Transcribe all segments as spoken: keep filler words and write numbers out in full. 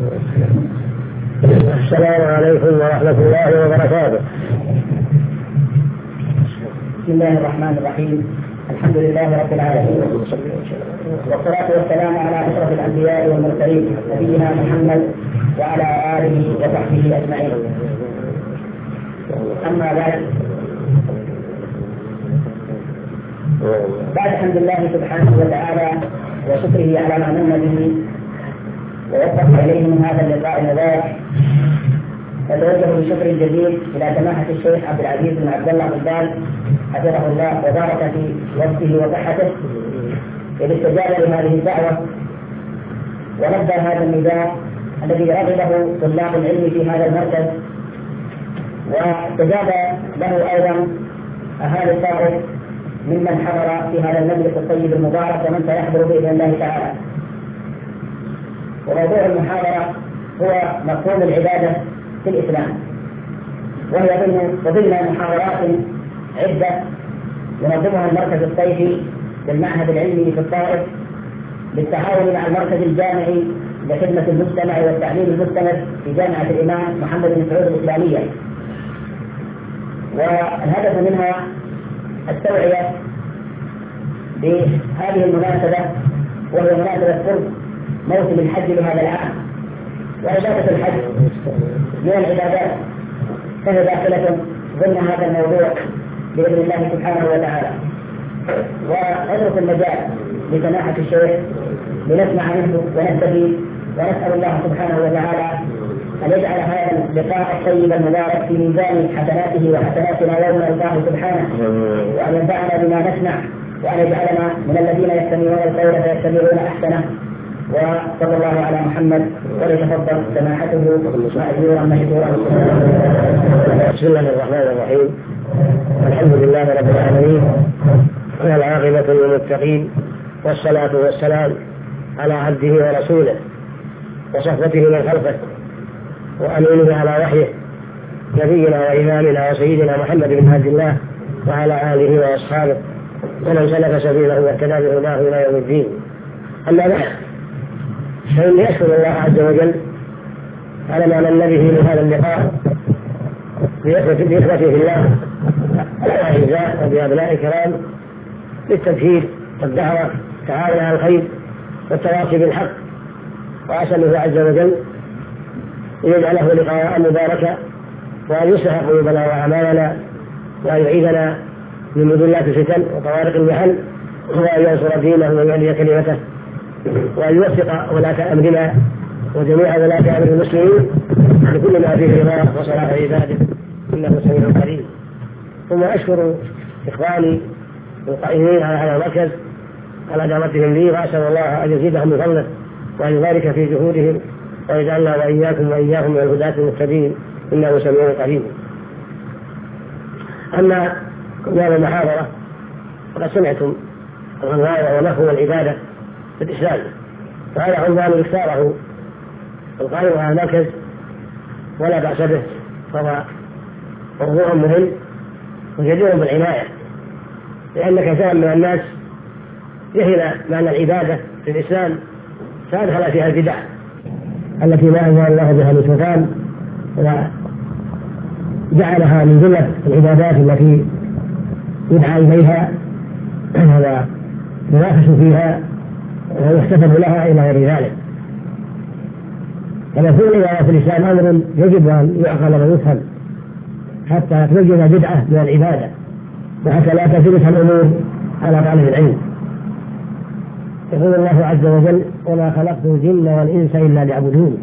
السلام عليكم ورحمة الله وبركاته. بسم الله الرحمن الرحيم. الحمد لله رب العالمين، والصلاة والسلام على أشرف الأنبياء والمرسلين نبينا محمد وعلى آله وصحبه أجمعين. أما بعد، بعد حمد الله سبحانه وتعالى وشكره على ما من به ووفق إليه من هذا اللقاء المبارك، نتوجه بالشكر الجزيل إلى سماحة الشيخ عبد العزيز بن عبد الله بن باز حفظه الله وبارك في وقته وصحته، إذ استجاب لهذه الدعوة ولبى هذا النداء الذي رغبه طلاب العلم في هذا المركز، واستجاب له أيضا أهالي الطائف ممن حضر في هذا المجلس الطيب المبارك ومن سيحضر بإذن الله تعالى. وموضوع المحاضرة هو مفهوم العبادة في الإسلام، وهي ضمن محاضرات عدة ينظمها المركز الطيفي للمعهد العلمي في الطائف بالتعاون مع المركز الجامعي لخدمة المجتمع والتعليم المستمر في جامعة الإمام محمد بن سعود الإسلامية. والهدف منها التوعية بهذه المناسبة، وهي مناسبة قرب موسم الحج لهذا العام، وعبادة الحج من العبادات فهي داخلة ضمن هذا الموضوع بإذن الله سبحانه وتعالى. وأترك المجال لسماحة الشيخ لنسمع منه ونستفيد، ونسأل الله سبحانه وتعالى أن يجعل هذا اللقاء الطيب المبارك في ميزان حسناته وحسناتنا يوم نلقاه سبحانه، وأن ينفعنا بما نسمع، وأن يجعلنا من الذين يستمعون القول فيتبعون أحسنه. وصلى الله على محمد، وليتفضل سماحته مأجورا مشكورا. بسم الله الرحمن الرحيم. الحمد لله رب العالمين، والعاقبة للمتقين، والصلاة والسلام على عبده ورسوله وصحبته من خلقه وأمينه على وحيه، نبينا وإمامنا وسيدنا محمد بن عبد الله وعلى آله وأصحابه ومن سلك سبيله واهتدى بهداه إلى يوم الدين. أما بعد، فإني أشكر الله عز وجل على ما من به من هذا اللقاء بإخوته في الله الأعزاء وبأبناء الكرام للتبشير والدعوة والتعاون على الخير والتواصي بالحق، وأسأله عز وجل أن يجعله لقاء مباركا، وأن يصلح قلوبنا وأعمالنا، وأن يعيذنا من مذلات الفتن وطوارق المحن، وأن ينصر دينه ويعلي كلمته، وأن يوفق ولاة أمرنا وجميع ولاة أمر المسلمين لكل ما فيه رضاه وصلاح عباده، إنه سميع قريب. ثم أشكر إخواني القائمين على هذا المركز على دعوتهم لي، وأسأل الله أن يزيدهم من فضله وأن يبارك في جهودهم، ويجعلنا وإياكم وإياهم من الهداة المهتدين، إنه سميع قريب. أما عنوان المحاضرة فقد سمعتم العنوان ومفهوم العبادة في الإسلام، وهذا عنوان اختاره القائم على المركز ولا بأس به، فهو موضوع مهم وجدير بالعناية، لأن كثيرا من الناس جهل معنى العبادة في الإسلام فأدخل فيها البدع التي ما أنزل الله بها من سلطان، وجعلها من جملة العبادات التي يدعى إليها وينافس فيها ويحتسب لها إلى غير ذلك. فمفهوم العبادة في الإسلام أمر يجب أن يعقل ويفهم حتى توجد بدعة من العبادة، وحتى لا تفلت الأمور على طالب العلم. يقول الله عز وجل: وما خلقت الجن والإنس إلا ليعبدون.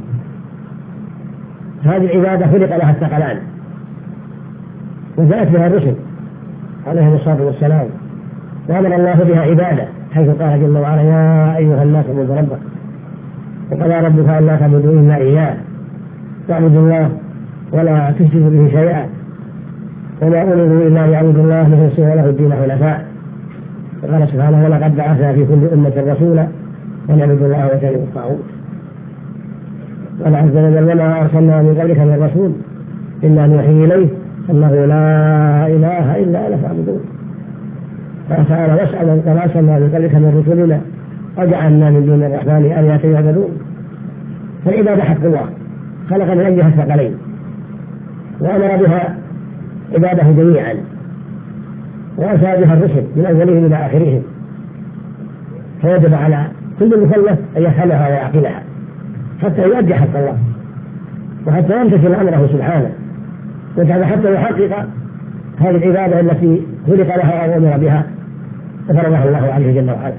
هذه العبادة خلق لها الثقلان، وجاءت بها الرسل عليهم الصلاة والسلام، وأمر الله بها عبادة، حيث قال جل وعلا: يا أيها الناس اعبدوا ربكم وقضى ربك ألا تعبدوا إلا إياه واعبدوا الله ولا تشركوا به شيئا وما أمروا إلا ليعبدوا الله مخلصين له الدين حنفاء. وقال سبحانه: ولقد بعثنا في كل أمة رسولا أن اعبدوا الله واجتنبوا الطاغوت. قال عز وجل: وما أرسلنا من قبلك من رسول إلا نوحي إليه أنه لا إله إلا أنا فاعبدون. قال تعالى: واسأل وما أرسلنا من قبلك من رسلنا أجعلنا من دون الرحمن آلهة يعبدون. فالعبادة حق الله خلق من أجلها الثقلين وأمر بها عباده جميعا وأرسل بها الرسل من أولهم إلى آخرهم، فوجب على كل مكلف أن يفهمها ويعقلها حتى يؤدي حق الله وحتى يمتثل أمره سبحانه، حتى يحقق هذه العبادة التي خلق لها وأمر بها وفرضها الله عليه جل وعلا.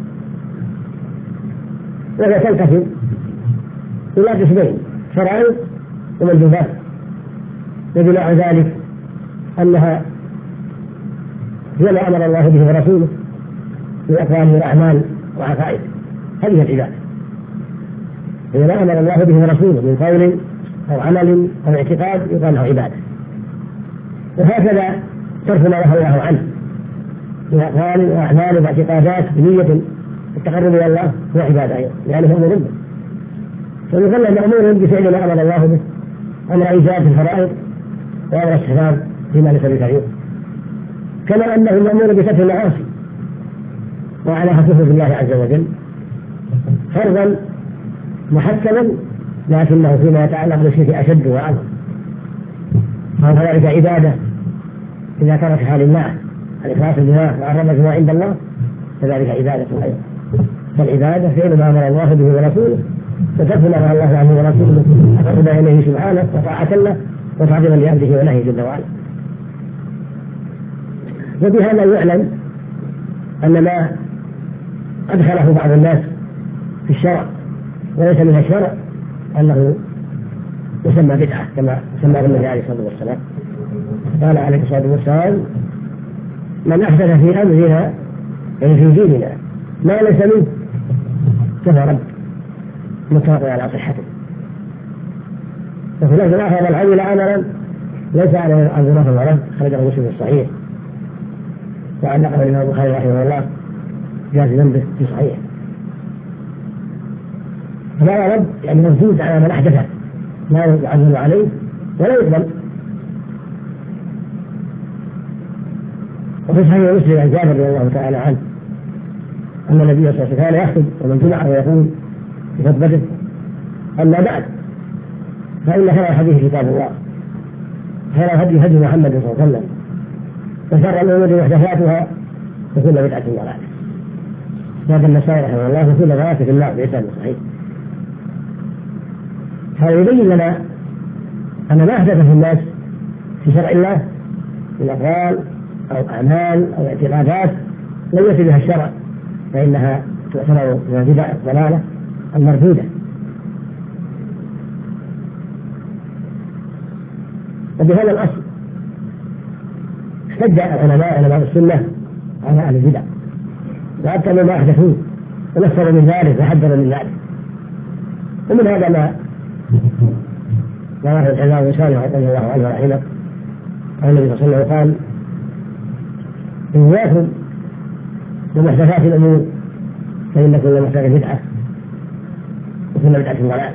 وهي تنقسم إلى قسمين: فرائض ومندوبات. يدل على ذلك أنها هي ما أمر الله به ورسوله من أقوال وأعمال وعقائد، هذه العبادة هي ما أمر الله به ورسوله من قول أو عمل أو اعتقاد يقال له عبادة. وهكذا ترك ما نهى الله عنه من أقوال وأعمال واعتقادات بنية التقرب إلى الله هو عبادة أيضا، يعني هو مهم. فيقال مأمور بفعل ما أمر الله به، أمر إيجاد الفرائض وأمر استحباب فيما ليس بكثير، كما أنه مأمور بترك المعاصي وعلى كفر بالله عز وجل فرضا محكما، لكنه فيما يتعلق بالشرك أشد وأعظم، فذلك عبادة إذا تركها لله الإخلاص لله وعرض ما عند الله فذلك عبادة أيضا. فالعبادة فعل ما أمر الله به ورسوله وترك ما نهى الله عنه ورسوله تقرب إليه سبحانه وطاعة له وتعظيما لأمره ونهيه جل وعلا. وبهذا يعلم أن ما أدخله بعض الناس في الشرع وليس من الشرع أنه يسمى بدعة كما سماه النبي عليه الصلاة والسلام. قال عليه الصلاة والسلام: من أحدث في أمرنا يعني في ديننا ما ليس منه كفر. متفق على صحته. وفي لفظ آخر: من عمل عملا ليس على أمرنا فهو رد. خرجه مسلم الصحيح وعلقه الإمام البخاري رحمه الله جازما به في صحيح. فلا رد يعني مردود على من أحدث لا يعزم عليه ولا يقبل. وفي صحيح مسلم عن جابر رضي الله تعالى عنه أن النبي صلى الله عليه وسلم كان يخطب ومن جمعه ويقول في خطبته: أما بعد فإن خير الحديث كتاب الله، خير الهدي هدي محمد صلى الله عليه وسلم، وشر الأمور محدثاتها وكل بدعة ضلالة. هذا النسائي رحمه الله وكل ضلالة في الله بإسناد صحيح. هذا يبين لنا أن ما أحدث في الناس في شرع الله من أقوال أو أعمال أو اعتقادات لم يأتي بها الشرع فإنها تعتبر من البدع الضلالة المردودة. وبهذا الأصل احتج العلماء علماء السنة على أهل البدع وأبطلوا ما أحدثوه ونفروا من ذلك وحذروا من ذلك. ومن هذا ما رواه الإمام البخاري رضي الله عنه رحمه عن النبي صلى الله عليه وسلم قال: إياكم ومحدثات الأمور فإن كل محدثة بدعة وكل بدعة ضلالة.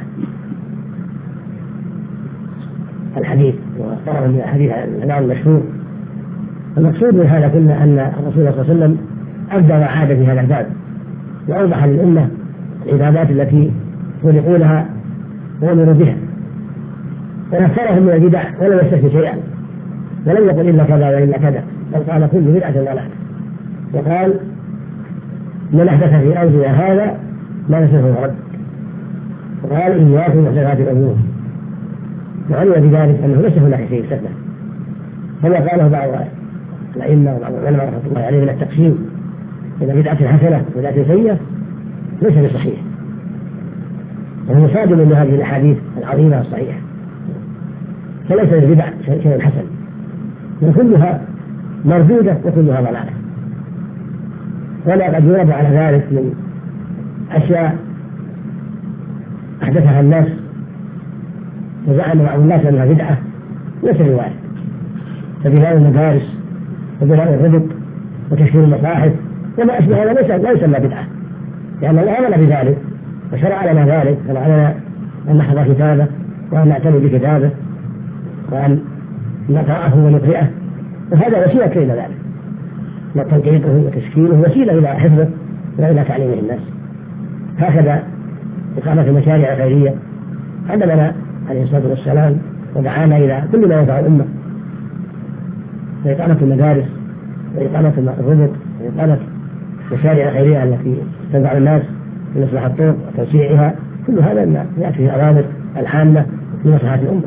الحديث وطرف من الحديث الإمام المشهور. المقصود من هذا كله أن الرسول صلى الله عليه وسلم أبدى وعاد في هذا الباب وأوضح للأمة العبادات التي خلقوا لها وأمروا بها، ونفرهم من البدع ولم يستثني شيئا ولم يقل إلا كذا وإلا كذا، بل قال كل بدعة ضلالة. وقال: من أحدث في أمرنا هذا ما نسمه رد. وقال: إياكم محدثات الأمور. وعلم بذلك أنه ليس هناك شيء يستثنى، كما قاله بعض الأئمة وبعض العلماء رحمة الله عليه من التقسيم إلى بدعة حسنة وبدعة سيئة ليس بصحيح، وهو مصادم لهذه الأحاديث العظيمة الصحيحة. فليس البدع شيء حسن، وكلها مردودة وكلها ضلالة. ولا قد يرد على ذلك من أشياء أحدثها الناس وزعم بعض الناس أنها بدعة ليس بواحد، فبناء المدارس وبناء الرزق وتشكيل المصاحف وما أشبه هذا ليس لا يسمى بدعة، لأن الله أمر بذلك وشرع لنا ذلك، شرع لنا أن نحفظ كتابه وأن نعتني بكتابه وأن نقرأه ونقرأه، وهذا وسيلة إلى ذلك، تنقيته وتشكيله وسيلة إلى حفظه وإلى تعليمه الناس. هكذا إقامة المشاريع الخيرية علمنا عليه الصلاة والسلام ودعانا إلى كل ما ينفع الأمة، وإقامة المدارس وإقامة الربط وإقامة المشاريع الخيرية التي تنفع الناس في مصلحة الطرق وتوسيعها، كل هذا ما يأتي في الأوامر العامة لمصلحة الأمة.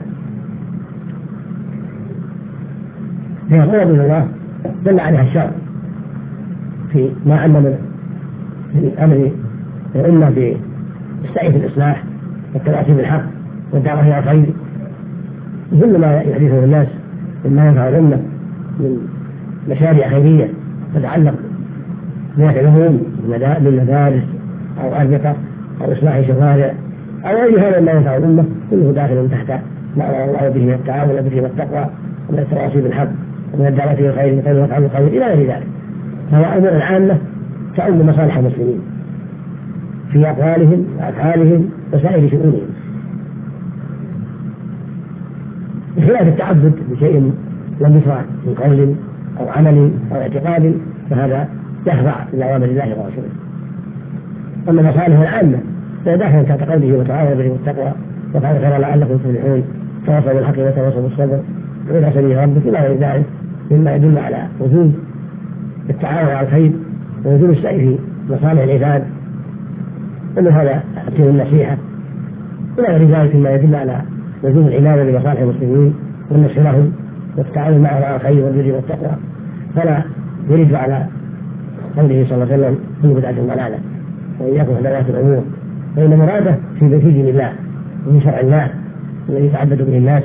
هي قوة من الله دل عليها الشرع في ما علم من أمر الأمة بالسعي في الإصلاح والتواصي بالحق والدعوة إلى الخير، كل ما يحدثه الناس مما ينفع الأمة من مشاريع خيرية تتعلق بنفعهم من مدارس أو أربطة أو إصلاح شوارع أو أي هذا ما ينفع الأمة، كله داخل تحت ما أمر الله به من التعاون والبر والتقوى ومن التواصي بالحق ومن الدعوة إلى الخير ومن وفعل الخير إلى غير ذلك. فهو أمور عامة تعم مصالح المسلمين في أقوالهم وأفعالهم وسائر شؤونهم، بخلاف التعبد بشيء لم يشرع من قول أو عمل أو اعتقاد، فهذا يخضع لأوامر الله ورسوله. أما المصالح العامة فهي داخل تحت قوله وتعاونوا بالبر والتقوى وافعلوا الخير لعلكم تفلحون، تواصوا بالحق وتواصوا بالصبر وإلى سبيل ربك إلى غير ذلك مما يدل على وجوب التعاون على الخير ووجوب السعي في مصالح العباد، ومن هذا تأتيه النصيحة إلى غير ذلك مما يدل على وجوب العناية بمصالح المسلمين والنصح لهم والتعاون معهم على الخير والبر والتقوى. فلا يرد على قوله صلى الله عليه وسلم كل بدعة ضلالة وإياكم محدثات الأمور، فإن مراده في بيت دين الله وفي شرع الله الذي يتعبد به الناس.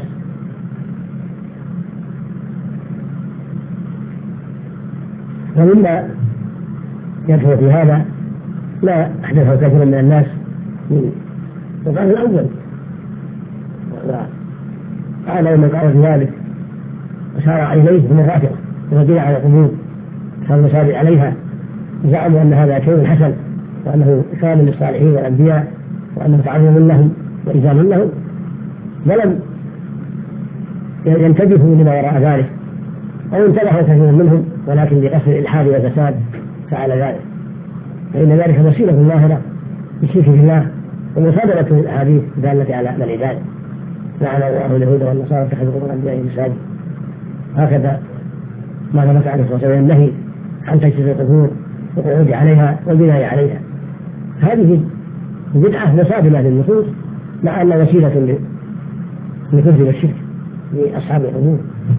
ومما يدخل في هذا ما أحدثه كثير من الناس من القرن الأول، وقال من قال في ذلك وسارع إليه من الرافضة وبدع على القبور صار مسابع عليها، زعموا أن هذا شيء حسن وأنه إكرام للصالحين والأنبياء وأنه تعظيم لهم وإجلال لهم، ولم ينتبهوا لما وراء ذلك أو انتبهوا كثير منهم، ولكن بقصد الإلحاد والفساد فعل ذلك، فإن ذلك وسيلة ظاهرة للشرك بالله ومصادرة الأحاديث الدالة على من ذلك. لعن الله اليهود والنصارى اتخذوا قبور أنبيائهم مساجد، هكذا ما ثبت عليه الصلاة والسلام النهي عن تجسيس القبور والقعود عليها والبناء عليها. هذه بدعة مصادمة للنصوص، مع أن وسيلة لكفر والشرك لأصحاب القبور.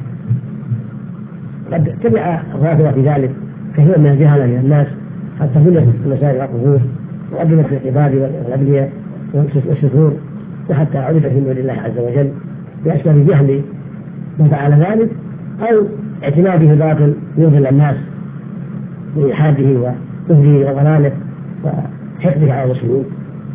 قد تبع الرافضة في ذلك كثير من الجهلة من الناس حتى بنيت مساجد القبور وقدمت في العباد والأبنياء والشكور، وحتى عرفت من دون الله عز وجل بأسباب جهل من فعل ذلك أو اعتماده الباطل يضل الناس بإلحاده وكفره وضلاله وحقده على المسلمين.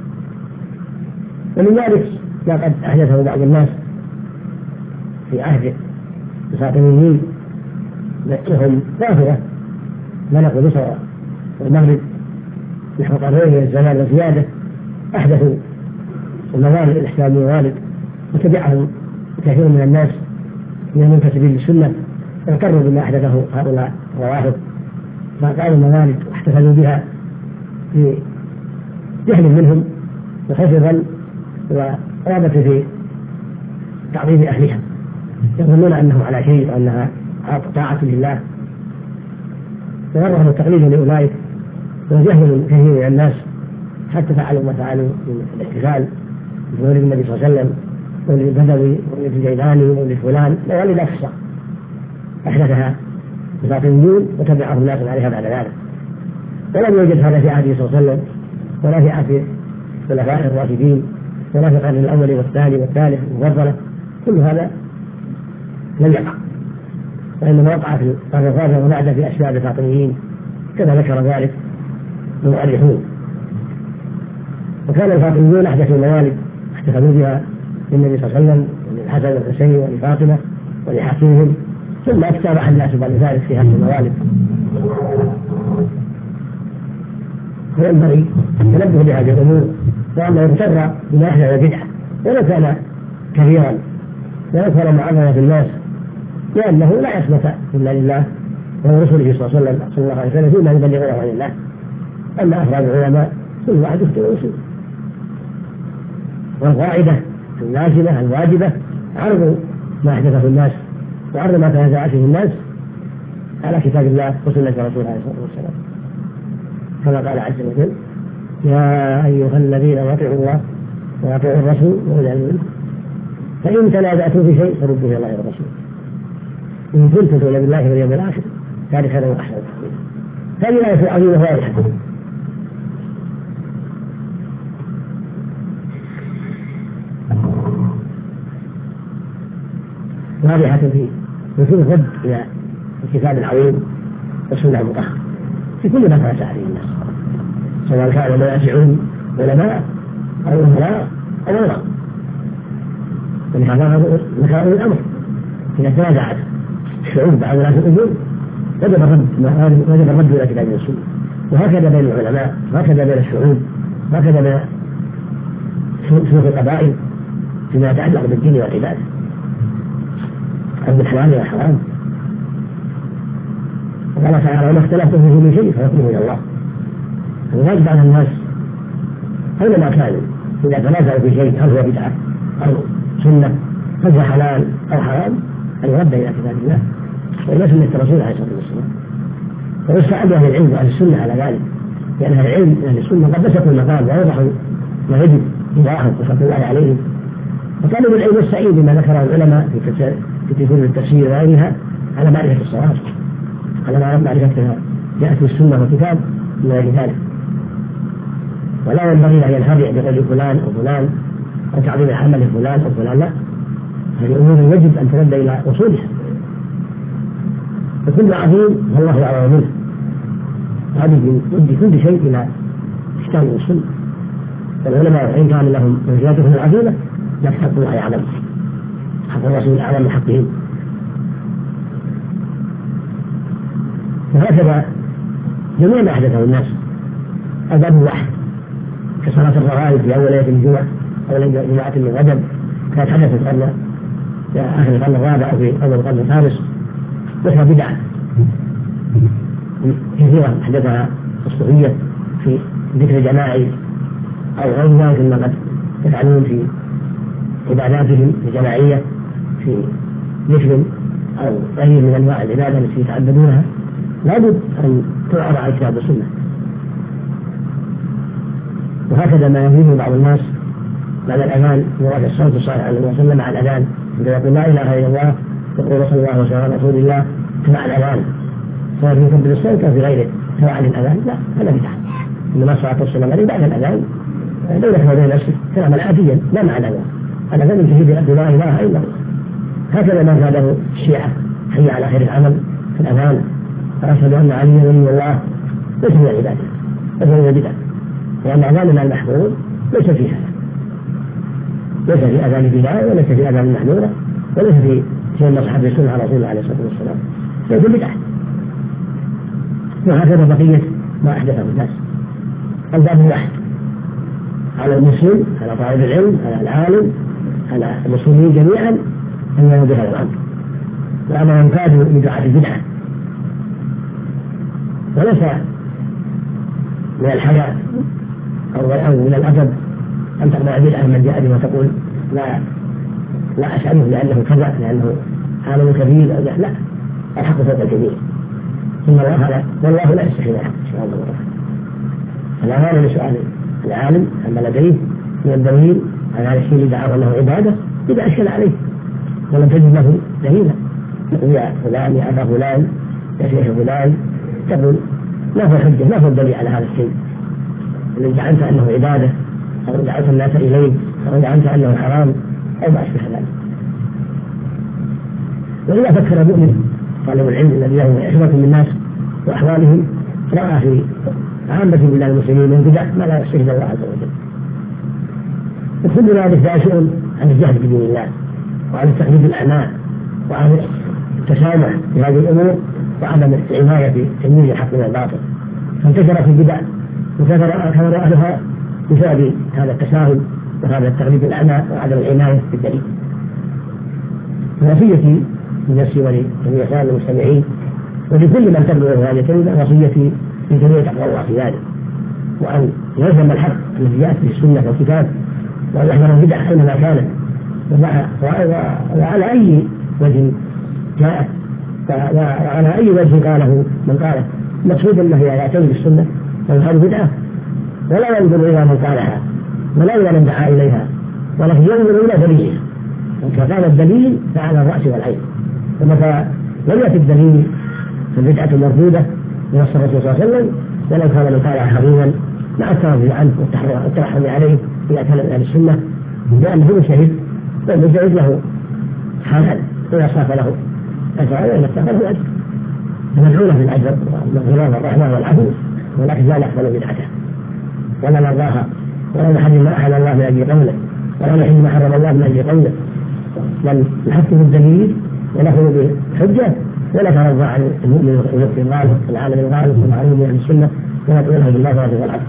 ومن ذلك ما قد أحدثه بعض الناس في عهد الفاطميين وهم رافضة ملكوا مصر والمغرب نحو قرنين من الزمان وزيادة، أحدثوا الموالد الإحسانية والد وتبعهم كثير من الناس من المنتسبين للسنة اغتروا بما أحدثه هؤلاء الروافض، فقالوا الموالد واحتفلوا بها في جهل منهم وخوف ظن ورغبة في تعظيم أهلها، يظنون أنه على شيء وأنها طاعة لله، وغرهم التقليد لأولئك وجهل كثير من الناس حتى فعلوا ما فعلوا من الاحتفال بمولد النبي صلى الله عليه وسلم مولد البدوي مولد الجيلاني مولد فلان مولد أكثر أحدثها الفاطميون وتبعهم الناس عليها بعد ذلك. ولم يوجد هذا في عهده صلى الله عليه وسلم ولا في عهد الخلفاء الراشدين ولا في القرن الأول والثاني والثالث المفضلة، كل هذا لم يقع، وإنما وقع في القرن الرابع ونعد في أسباب الفاطميين كما ذكر ذلك المؤرخون. وكان الفاطميون أحدثوا الموالد احتفلوا بها للنبي صلى الله عليه وسلم وللحسن والحسين ولفاطمة ولحاكمهم، ثم اكتبح الناس بعد ذلك في هذه الموالد. وينبغي التنبه بهذه الأمور، وأنه يغتر بما أحدث بدعة ولو كان كبيرا ولو كان معظما في الناس، لأنه لا يثبت إلا لله ورسوله صلى الله عليه وسلم صلى الله عليه وسلم فيما يبلغه عن الله. أما أفراد العلماء كل واحد يخطئ ويصيب، والقاعدة اللازمة الواجبة عرض ما أحدثه الناس وعرض ما تنازع فيه الناس على كتاب الله وسنة رسوله عليه الصلاة والسلام، كما قال عز وجل: يا أيها الذين اطيعوا الله واطيعوا الرسول وأولي الأمر منكم فإن تنازعتم في شيء فردوه إلى الله والرسول إن كنتم تؤمنون بالله واليوم الآخر ذلك خير وأحسن تأويلا. هذه الآية عظيمة واضحة واضحة في وجود الرد إلى الكتاب العظيم والسنة المطهرة في كل ما تنازع فيه الناس، سواء كانوا منازعون علماء أو أمراء أو غيرهم. ولهذا ذكر الأمر إذا تنازعت الشعوب بعد ولاة الأمور وجب الرد وجب الرد إلى كتاب السنة، وهكذا بين العلماء وهكذا بين الشعوب وهكذا بين سلوك القبائل فيما يتعلق بالدين والعبادة أو بالحلال والحرام. وقال تعالى: وما اختلفتم فيه من شيء فحكمه إلى الله. فالواجب على الناس أينما كانوا إذا تنازعوا في شيء هل هو بدعة أو سنة هل هو حلال أو حرام أن يرد إلى كتاب الله وإلى سنة الرسول عليه الصلاة والسلام، ويستعد أهل العلم وأهل السنة على ذلك، لأن أهل العلم أهل السنة قد بسطوا المقام ووضحوا ما يجب إيضاحه رحمة الله عليهم. وطالب العلم السعيد بما ذكره العلماء في كتب التفسير وغيرها على معرفة الصواب، على معرفتها جاءت السنة والكتاب من غير ذلك، ولا ينبغي أن ينخدع بقول فلان أو فلان أو تعظيم العمل لفلان أو فلان، لا، هذه أمور يجب أن ترد إلى أصولها، وكل عظيم فالله أعلم منه. هذه يؤدي كل شيء إلى كتاب السنة، والعلماء وإن كان لهم منزلتهم العظيمة لكن حق الله يعلم، حق الرسول أعلم من حقهم. وهكذا جميع ما أحدثه الناس أدب واحد كصلاة الرغائب في أول ليلة الجمعة أو جمعة من غدب كانت حدثت قبل في آخر القرن الرابع أو في أول القرن الخامس، وهي بدعة كثيرة حدثها الصوفية في ذكر جماعي أو غير ذلك مما قد يفعلون في عباداتهم الجماعية في ذكر أو غير من أنواع العبادة التي يتعبدونها، لابد أن تعرض على الكتاب والسنة. وهكذا ما يفهمه بعض الناس بعد الأذان مراد الصوت الصالح عليه الصلاة والسلام مع الأذان عندما يقول لا إله إلا الله يقول صلى الله وسلم على رسول الله مع الأذان، سواء في كبر الصوت أو في غيره سواء للأذان، لا هذا بدعة. إنما الصلاة والسلام عليه بعد الأذان بينك وبين نفسك كلاما عاديا لا مع الأذان، الأذان ينتهي بأن لا إله إلا الله. هكذا ما زاده الشيعة حي على خير العمل في الأذان وأشهد أن عليا ولي الله ليس من العبادة ليس من البدع، لأن أذاننا المحظور ليس فيها ليس في أذان بدعة وليس في أذان محظورة وليس في شيء مصحف السنة على رسول الله عليه الصلاة والسلام، ليس بدعة. وهكذا بقية ما أحدثه الناس. الباب واحد على المسلم على طالب العلم على العالم على المسلمين جميعا أن ينظروا بهذا الأمر، وأما ينقادوا بدعة البدعة، وليس من الحياء أو من الأدب أن تقبل بدعة من جاء بما تقول لا لا أسأله لأنه كذا لأنه عالم كبير، لا، الحق فوق الجميع، ثم الله لا والله لا يستحي الحق إن شاء الله. فلا مانع لسؤال العالم أما لديه من الدليل على هذا الشيء اللي دعاه أنه عبادة إذا أشكل عليه ولم تجد له دليلا، نقول يا فلان يا أبا فلان يا شيخ فلان، تقول ما هو حجة ما هو الدليل على هذا الشيء اللي زعمت أنه عبادة أو دعوت الناس إليه أو زعمت أنه حرام أو ما أشبه ذلك. وإذا فكر المؤمن طالب العلم الذي له عشرة من الناس وأحوالهم رأى في عامة بلاد المسلمين من بدع ما لا يستهدى الله عز وجل، وكل ذلك داشئ عن الجهل في دين الله وعن التقليد الأعمى وعن التسامح في هذه الأمور وعدم العناية بتمييز الحق من الباطل، فانتشرت البدع وكثر أهلها بسبب هذا التساهل وهذا التقليد الأعمى وعدم العناية بالدليل. وصيتي لنفسي ولجميع سائر المستمعين ولكل من تبلغ هذه الكلمة وصيتي لجميع تقوى الله في ذلك، وأن يلزم الحق الذي جاءت به السنة والكتاب وأن يحذر البدع أينما كانت وعلى أي وجه جاءت وعلى أي وجه قاله من قاله. المقصود أنه يعتمد بالسنة ويخالف بدعة ولا ينظر إلى من قالها ولا إلى من دعا إليها، ولكن ينظر إلى دليلها. إذا كان الدليل فعلى الرأس والعين، ومتى لم يأتي الدليل فالبدعة مرفوضة من الرسول صلى الله عليه وسلم، ولو كان من قالها حريما مع الترضي عنه والترحم عليه إذا كان من أهل السنة، لأنه مجتهد والمجتهد له حالان، إذا صاف له أجر وإذا افتقر له أجر، فمدعونا في الأجر والمغفرة والرحمة والعفو، ولكن لا نقبل بدعته ولا نرضاها ولا نحرم ما أحل الله من أجل قوله ولا نحرم ما حرم الله من أجل قوله، بل نحكم الدليل ونأخذ بحجة ولا ترضى عن المؤمن الغالب العالم الغالب المعلوم من السنة وندعوه بالله والعفو.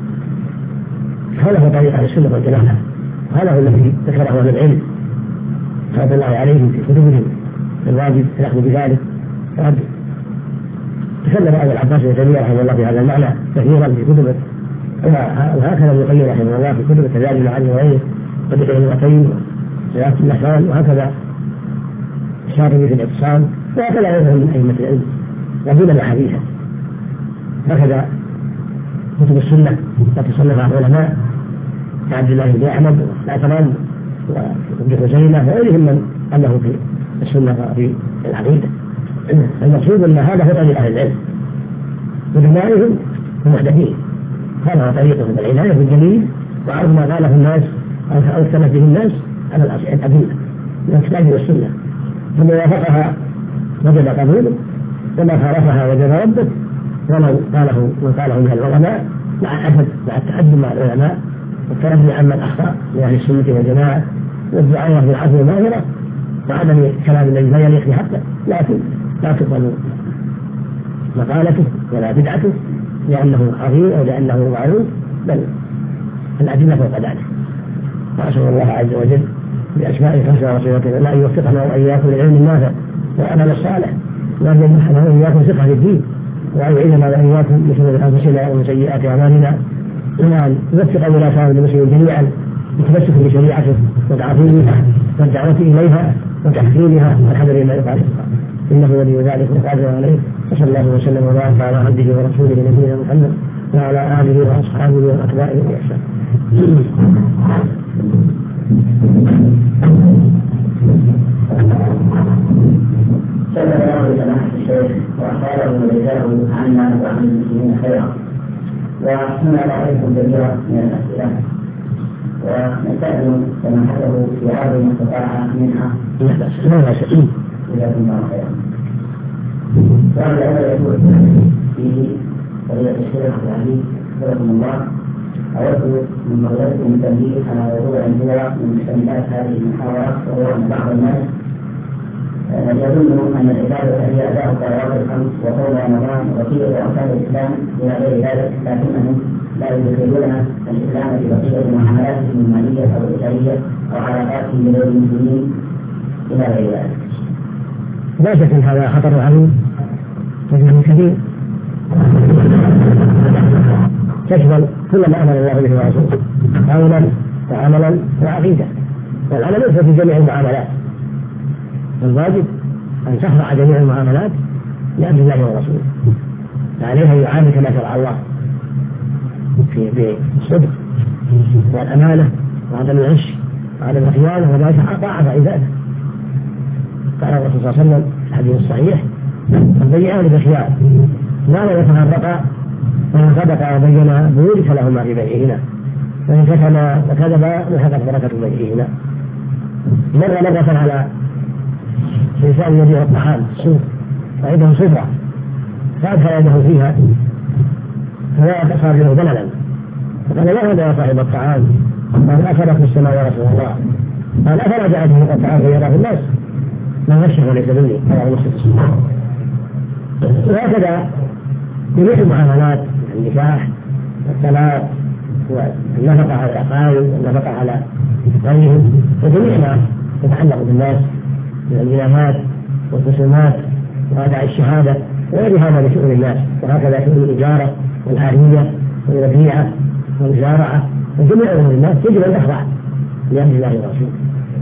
هذا هو طريق أهل السنة والجماعة، هذا هو الذي ذكره أهل العلم رضي الله عليهم في كتبهم. الواجب الأخذ بذلك. وقد تكلم أبو العباس بن تيمية رحمه الله في هذا المعنى كثيرا في كتبه، وهكذا ابن القيم رحمه الله في كتب التداري المعاني وغيره وبدع الوقتين وسياسة النحوان، وهكذا الشاطبي في الاعتصام، وهكذا غيرهم من أئمة العلم وجود الأحاديث. هكذا كتب السنة التي صنفها العلماء كعبد الله بن أحمد والأعتماد وابن خزيمة وغيرهم من أنه في السنة في العقيدة. المقصود أن هذا هو طريق أهل العلم ودمائهم ومحدثين، هذا هو طريقهم العناية بالدليل وعرض ما قاله الناس أو اختلف به الناس على الأدلة من الكتاب والسنة، فمن وافقها وجب قبوله وما خالفها وجب رده، ولو قاله من قاله من العلماء مع الأدب مع التقدم مع العلماء والتربي عمن أخطأ من أهل السنة والجماعة والدعاية بالعفو والمغفرة وعدم كلام الذي لا يليق بحقه، لكن لا تقبل مقالته ولا بدعته لأنه عظيم أو لأنه معروف، بل الأدلة فوق ذلك. وأسأل الله عز وجل بأسمائه الحسنى وصفاته لا يوفقنا وإياكم للعلم النافع والعمل الصالح، وأن يمنحنا وإياكم ثقة في الدين، وأن يعيذنا وإياكم من شرور أنفسنا ومن سيئات أعمالنا، وأن يوفق ولاة المسلمين جميعا بالتمسك بشريعته وتعظيمها والدعوة إليها وتحكيمها والحذر ما يفعل، إنه ولي ذلك والقادر عليه. وصلى الله وسلم وبارك على عبده ورسوله نبينا محمد وعلى آله وأصحابه وأتباعه بإحسان. صلى الله عليه سماحة الشيخ وأخباره وجزاه عنا وعن المسلمين خيرا، وأحسن عليكم كثيرا من الأسئلة، ونستأذن سماحته في عرض ما استطاع منها. جزاكم الله خيرا. السؤال الأول يقول في قضية الشيخ العزيز حفظكم الله، أود من فضلكم التنبيه على موضوع هو من مستندات هذه المحاورة، وهو أن بعض الناس يظن أن العبادة هي أداء الصلوات الخمس وصوم رمضان وبقية أركان الإسلام إلى غير ذلك، لكنهم لا يدخلون الإسلام في بقية معاملاتهم المالية أو الإدارية أو علاقاتهم بغير المسلمين إلى غير ذلك. لا شك أن هذا خطر عظيم وجهل كبير تشمل كل ما أمر الله به ورسوله قولا وعملا وعقيدة، والعمل ليس في جميع المعاملات، الواجب أن تخضع جميع المعاملات لأمر الله ورسوله، فعليها يعامل كما شرع الله في بالصدق والأمانة وعدم الغش وعدم الخيانة وما طاعة عباده. قال الرسول صلى الله عليه وسلم في الحديث الصحيح: البيعان بالخيار ما لا يتفرقا، ومن صدق وبين بورك لهما في بيعهما، وإن كتما وكذبا محقت بركة بيعهما. مر مرة على إنسان يبيع الطعام في السوق وعنده صفرة فأدخل يده فيها فصار له بللا، فقال: ما هذا يا صاحب الطعام؟ قال: أكلك السماء يا رسول الله. قال: أفلا جعلته الطعام فيراه الناس؟ ما غشه وليس مني. هذا نصف. وهكذا جميع المعاملات، النكاح والطلاق والنفقة على الأقارب والنفقة على غيرهم وجميع ما يتعلق بالناس من الجناحات والخصومات وأداء الشهادة وغير هذا لشؤون الناس، وهكذا شؤون الإجارة والعارية والبيعة والمزارعة وجميع أمور الناس يجب أن تخضع لأمر الله ورسوله.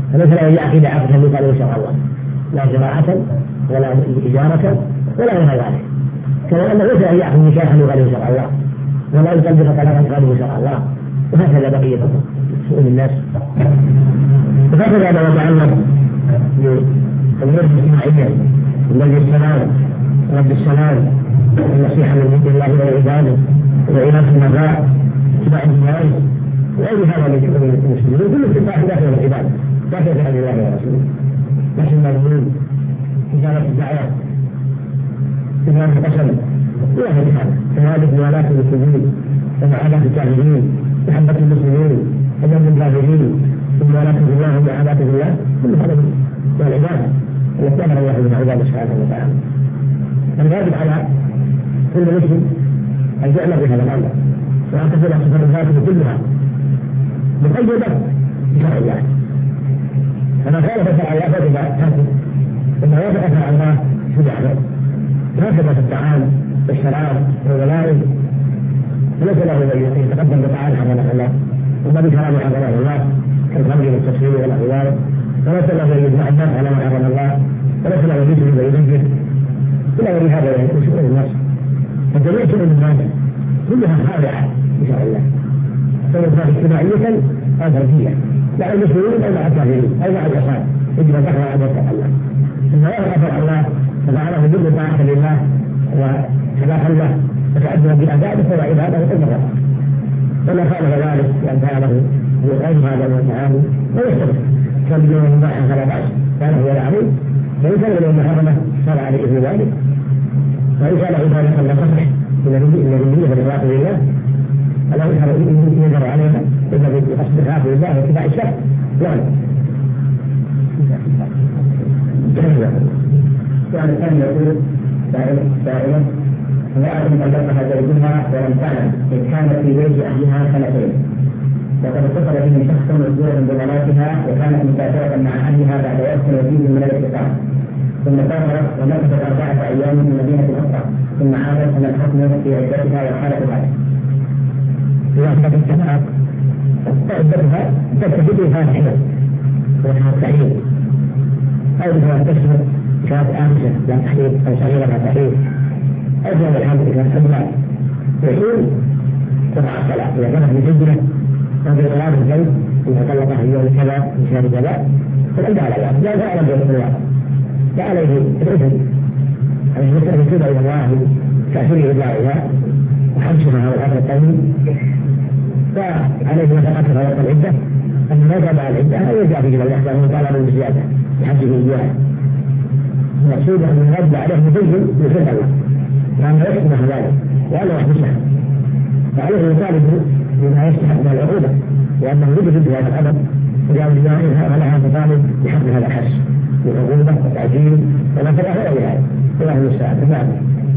فليس له يعقد عقدا يقال له شرع الله، لا زراعة ولا إجارة ولا غير ذلك. كما أنه ليس له يعقد نكاحا يقال له شرع الله، ولا يطلق طلاقا يقال له شرع الله، وهكذا بقية شؤون الناس. وهكذا ما يتعلق بالأمور الاجتماعية والنبي السلام ورد السلام والنصيحة من ذكر الله والعبادة وإناث النباء اتباع الجنائز وغير هذا من شؤون المسلمين كل اتباع داخل العبادة داخل في الله ورسوله، نشر المظلوم، إزالة الدعوة، إمام القسم، إلى غير هذا. كذلك موالاة المسلمين ومعاداة الكافرين، محبة المسلمين، حجاب الكافرين، موالاة الله ومعاداة الله، كل هذا من العبادة التي أمر الله بها عباده سبحانه وتعالى. الواجب على كل مسلم أن يعمل بهذا الأمر وأن تكون تصرفاته كلها مقيدة بشرع الله، فما كان شرع الله فاتبع تركه، إنما وافق شرع الله شجاعه، هكذا في الطعام والشراب والغلائم، فليس له أن يتقدم بطعام حرمه الله وما بشراب حرمه الله كالخمر والتسليم ونحو ذلك، وليس له أن يجمع الناس على ما حرم الله، وليس له أن يجري ويذكر إلى غير هذا من شؤون الناس. فجميع شؤون الناس كلها خاضعة بشرع الله، سواء كانت اجتماعية أو فردية، مع المسلمين أو مع الكافرين أو مع العصاة، يجب أن تخضع أن يتقى الله. ثم وافق شرع الله فجعله كل طاعة لله وسماحا له وتعبد بأدائه فهو عبادة وكل مرة، وما خالف ذلك وأن فعله غير هذا من التعامل ويستمر كان بدون مباحة فلا بأس، كان هو العظيم، فإن كان من المحرمة صار عليه في ذلك، وإن كان عبادة لا تصح النبي بالإطلاق لله فلا ينذر عليها إلا بقصد الخلاف لله واتباع الشرع. نعم. السؤال الثاني يقول سائلا: امرأة طلقها زوجها ولم تعلم إذ كانت في بيت أهلها سنتين، وقد اتصل به شخص مسجون ببناتها وكانت مسافرة مع أهلها بعد وقت وجيز من الاتصال، ثم سافرت ومكثت أربعة أيام من مدينة أخرى ثم عادت أن الحكم في عدتها والحالة بعد. إذا كانت الجماعة عدتها تكتب فاتحة وهي التحريم، أو إذا تشهد كانت آمسة لا تحريم أو صغيرة لا تحريم، أو إذا الحمد كانت أبناء يقول تبع الصلاة إذا كانت مسجلة أو بإقرار الزوج إذا طلقها يوم كذا من شهر كذا فالأمر على ذلك لا تعلم بالإقرار، لا عليه الإذن عليه يسأل يتوب إلى الله تأثير إبلاغها وحبسها هذا الأمر الطويل، فعليه يتقتل وقت العدة أن ما تابع العدة أو يرجع في جبل الأحباب ويطالب بالزيادة بحبسه إياها. المقصود أن يرد عليه مبين بفعل الله لأنه يحكمها ذلك وألا يحبسها، فعليه يطالب بما يستحق من العقوبة لأنه يجب في هذا الأمر وجاء بجانبها ولها تطالب بحق هذا الحبس بالعقوبة والتعجيل وما فلا غير لهذا الله المستعان. نعم.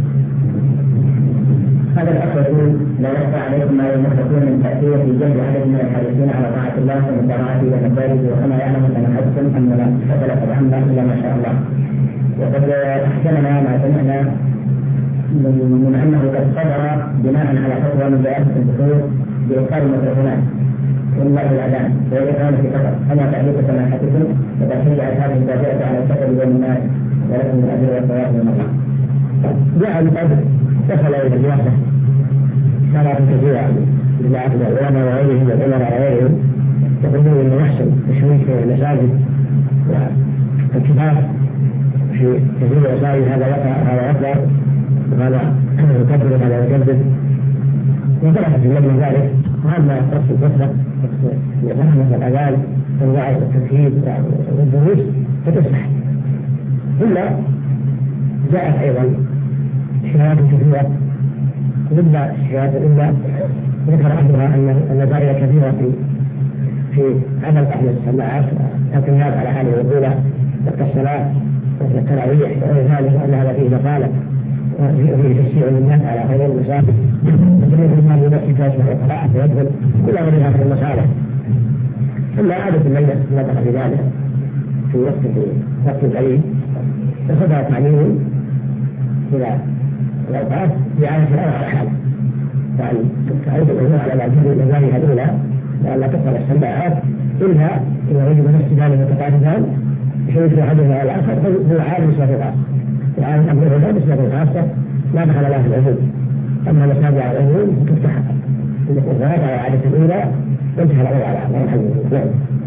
هذا الأخ يقول: لا يخفى عليكم ما يمكنون من تأثير في جلب عدد من الحريصين على طاعة الله ومتابعته ونباله، وكما يعلم أن حدث أننا فلا تدعمنا إلا ما شاء الله. وقد أحسننا ما سمعنا من أنه قد صدر بناء على فتوى من رئاسة الدكتور بإقامة الميكروفونات والله الأذان والإقامة في قطر، أما تعليق سماحتكم وتحصيل هذه التابعة على السفر والناس ولكم من الأجر والثواب من الله. جاء القدر دخل إلى الرئاسة صلاة كثيرة لجماعة العلماء وغيرهم والأمراء وغيرهم يقولون أنه يحسن تشويش المساجد والكتاب في كثير وسائل هذا وقع هذا وقع وهذا يكبر وهذا يكبر وطلعت في من ذلك، وأما رأس الفترة رحمة الأذان والوعي والتمهيد والدروس فتصلح. إلا جاءت أيضا شهادات كثيرة ضد الشهادة، إلا ذكر أحدها أن النظائر كثيرة في في عدم تحمل السماعات واعتماد على حال الوضوء والصلاة والتراويح وغير ذلك، وأن هذا فيه مقالة وفيه تشجيع للناس على خير المساجد وتريد الإمام بنفسه كاشف القراءة فيدخل كل غير هذه المصالح. ثم عادة الليلة نطق بذلك في وقت في وقت قليل فخذها تعليم إلى الأوقات بإعادة الأمر على حاله، فعن تعيد الأمور على بعض المزايا الأولى لأن لا تقبل السماعات إلا إذا وجد نفسان متقاربان بحيث أحدهما على الآخر فهو عام نسبة الخاصة، العام أمر الهدى نسبة الخاصة لا دخل لها في العموم. أما مساجع على العموم فتفتح الإخوات على العادة الأولى وانتهى الأمر على الله الحمد لله.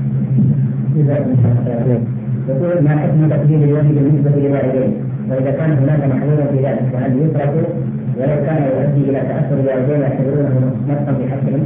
يقول ما حكم تقديم الوجه بالنسبة للوالدين، وإذا كان هناك محظور في ذلك فهل يترك ولو كان يؤدي إلى تأثر الوالدين يعتبرونه نقصا في حقهم؟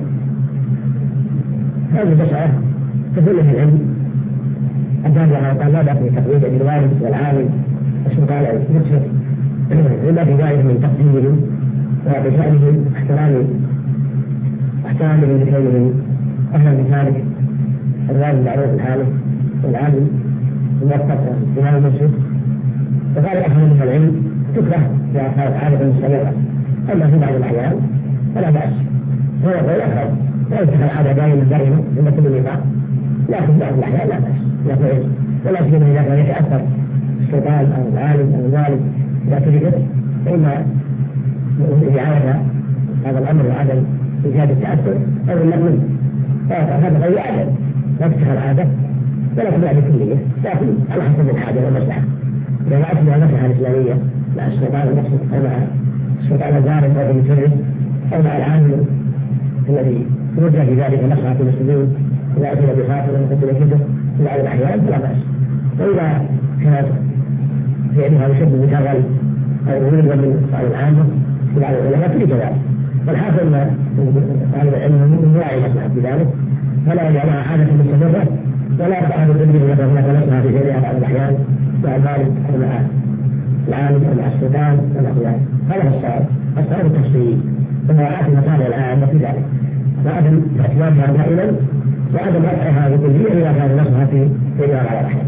هذه مسألة تدل في العلم أدام قال لا بأس بتقديم الوالد والعالم السلطان يكسر لما في ذلك من تقديمهم وبشأنهم احترام احترامهم لكونهم أهلا بذلك الوالد معروف الحالة والعالم موفق إمام المسجد، وقال أهل من العلم تكره إذا كانت عادة مستمرة. أما في بعض الأحيان فلا بأس، هو غير أفضل لا يتخذ عادة دائما دائما عند كل نقاط، لكن بعض الأحيان لا بأس لا فعل، ولا سيما إذا كان يتأثر السلطان أو العالم أو الوالد إذا تركت فإن إعادة هذا الأمر وعدم إيجاد التأثر أو النقل هذا غير عادة لا تتخذ عادة ولا تبع بكلية، لكن على حسب الحاجة والمصلحة. إذا رأت مع المصلحة الإسلامية مع السلطان المقصود أو مع السلطان الظالم أو المتجر أو مع العامل الذي يوجه في ذلك مصلحة المسلمين إذا أتي بخاطر ومقدم كده في بعض الأحيان فلا بأس. وإذا كانت فعلها يشد بشغل أو يريد من العامة في بعض العلماء في كذلك، والحاصل أن طالب العلم يراعي مصلحة بذلك فلا يجعلها عادة مستمرة، ولا يفعل بالدليل مثلا هناك نصها في شيئها بعض الأحيان مع الوالد أو مع العالم أو مع السلطان ونحو ذلك. هذا هو الصواب، الصواب التفصيل ومراعاة المصالح العامة في ذلك، وعدم اعتمادها دائما وعدم رفعها بالكلية إذا كان نصها في شيئها بعض الأحيان.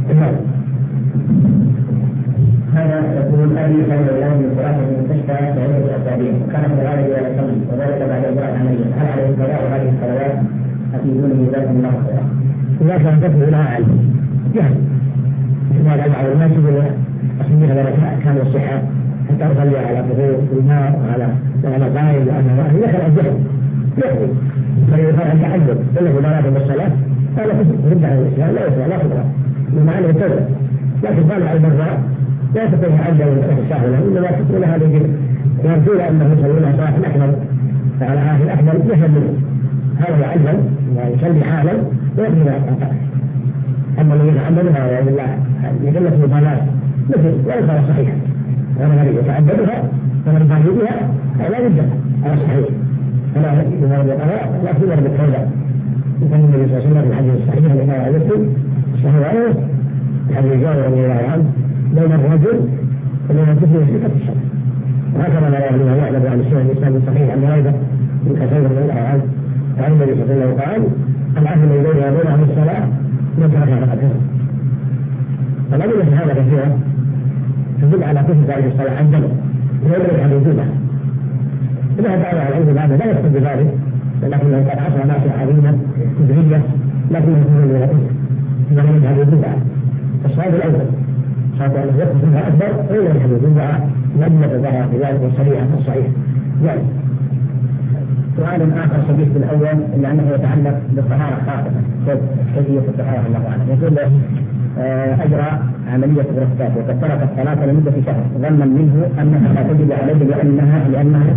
هذا يقول أبي كان الآن من قراءة المستشفى بعدة أسابيع وكان في الغالب لا يصلي وذلك بعد إجراء العملية، هل عليه القضاء هذه الصلوات أفيدوني ذلك من الله؟ إذا كان تدعو لها علم جهل كما قال بعض الناس يقول أصليها بركاء كان الصحة حتى أصلي على قبور الماء وعلى وعلى قائل وعلى واحد دخل الجهل يقضي فيقال أن تعلم إنه لا يعلم الصلاة قال رد على الإسلام لا يصلى لا قدرة بمعنى يتبع، لكن قال على المرضى لا تكون عدل سهلا إنما تكون لها لجل يرجون أنه يصلي لها صلاة الأحمر فعلى هذه الأحمر يفهم منه هذا يعلم ويصلي حالا ويبني الأطاق. أما الذي يتعبدها ويقول الله يجلس مبالاة مثل وليس على صحيحة ومن يتعبدها ومن يبالغها لا بد على صحيح فلا يمر بالقضاء لا يمر بالتوبة. يقول النبي صلى الله عليه وسلم في الحديث الصحيح الذي رواه مسلم صحيح عنه الحديث جابر رضي الله عنه بين الرجل وبين الطفل في فتح الصلاة، وهكذا ما رواه الإمام أحمد عن السنن الإسلامي الصحيح عن بريدة بن حسين رضي الله عنه عن النبي صلى الله عليه وسلم قال العهد الذي بيننا وبينهم الصلاة نتركها فقد كفر. فالأدلة في هذا كثيرة تدل على كفر ذلك الصلاة عندنا ويدرك عن وجودها. إذا بعض العلم هذا لا يقصد بذلك لكنه قد حصل معصية عظيمة كبرية لكنه يكون من الكفر إنما يجعل وجودها. الصواب الأول صواب أنه يقصد فيها أكبر ولا يجعل وجودها لم يتظاهر في ذلك والصريحة والصحيح. يعني سؤال آخر شبيه بالأول إلا أنه يتعلق بالطهارة خاصة كيفية الطهارة الله أعلم. يقول أجرى عملية بروستات وقد ترك الصلاة لمدة شهر ظنا منه أنها لا تجب عليه لأنها لأنها